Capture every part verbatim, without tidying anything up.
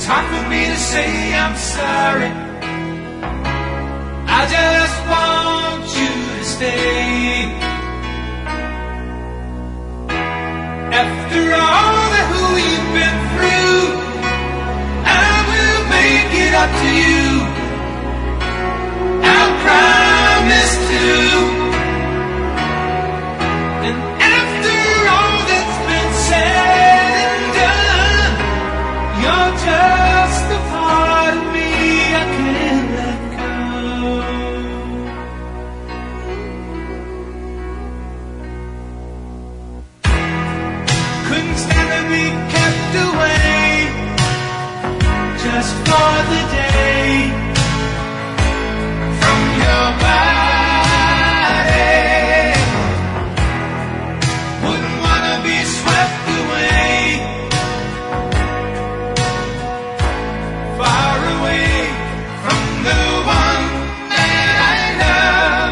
hard for me to say I'm sorry. I just want you to stay. After all that we've been through, I will make it up to you. I promise to. And after all that's been said and done, you're just a part of me I can't let go. Couldn't stand to be kept away just for the day from your body. Wouldn't wanna be swept away, far away from the one that I love.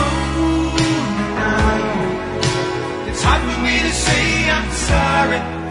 Oh, no. It's hard for me to say I'm sorry.